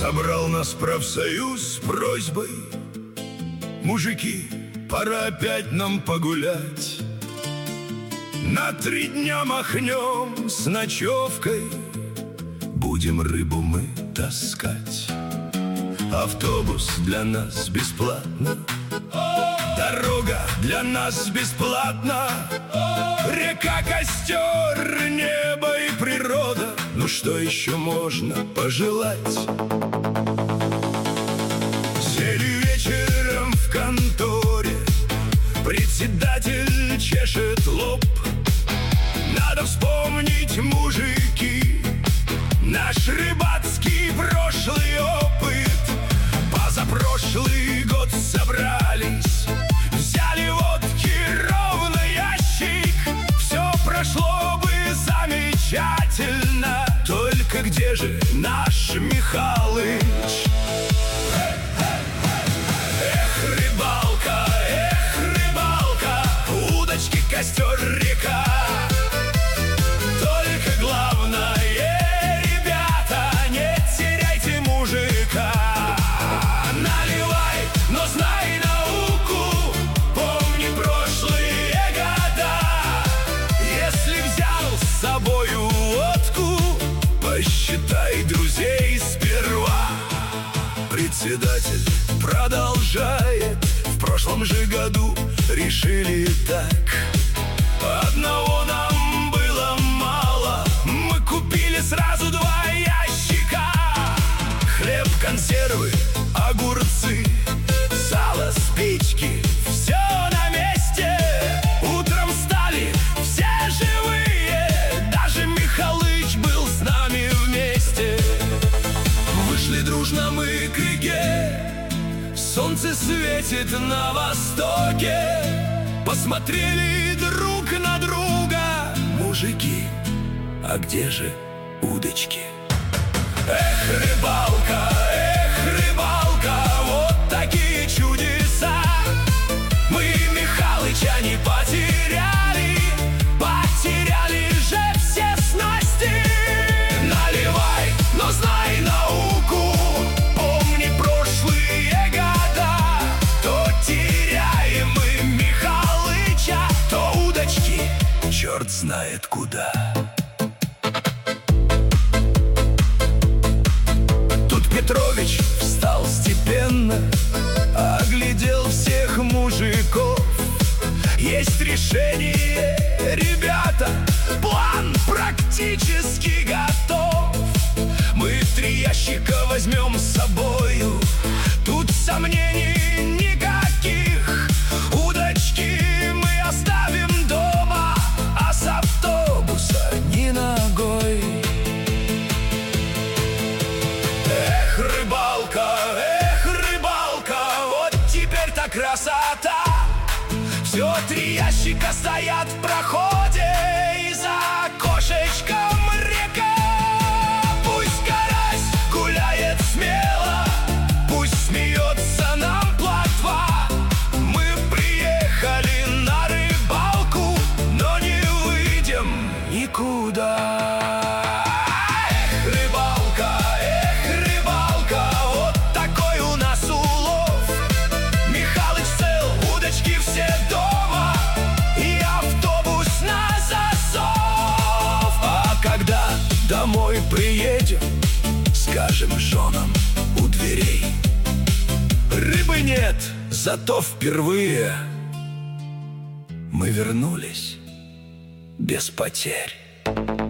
Собрал нас профсоюз с просьбой: мужики, пора опять нам погулять. На 3 дня махнем с ночевкой, будем рыбу мы таскать. Автобус для нас бесплатно, дорога для нас бесплатна, река, костер, небо и природа. Ну что еще можно пожелать? Сели вечером в конторе, председатель чешет лоб. Надо вспомнить, мужики, наш рыбацкий прошлый опыт. Позапрошлый год собрались, взяли водки ровно ящик. Все прошло бы замечательно, только где же наш Михалыч? Эх, рыбалка, удочки, костер, река. Только главное, ребята, не теряйте мужика. Наливай, но знай науку, помни прошлые года. Если взял с собою водку, посчитай друзей сперва. Председатель продолжает: в прошлом же году решили так. Одного нам было мало, мы купили сразу 2 ящика. Хлеб, консервы, огурцы, сало, спички, все на месте. Утром встали все живые, даже Михалыч был с нами вместе. Вышли дружно мы к реке, солнце светит на востоке. Посмотрели друг на друга: мужики, а где же удочки? Эх, рыбалка, вот такие чудеса. Мы Михалыча не потеряли, потеряли же все снасти. Наливай, но знай науку, помни прошлые года. То теряем мы Михалыча, то удочки черт знает куда. Петрович встал степенно, оглядел всех мужиков. Есть решение, ребята, план практически готов. Мы 3 ящика возьмем с собою, тут сомнений никаких. Удочки мы оставим дома, а с автобуса ни ногой. Рыбалка, вот теперь-то красота. Все 3 ящика стоят в проходе, и за окошечком река. Пусть карась гуляет смело, пусть смеется нам плотва. Мы приехали на рыбалку, но не выйдем никуда. Домой приедем, скажем женам у дверей: рыбы нет, зато впервые мы вернулись без потерь.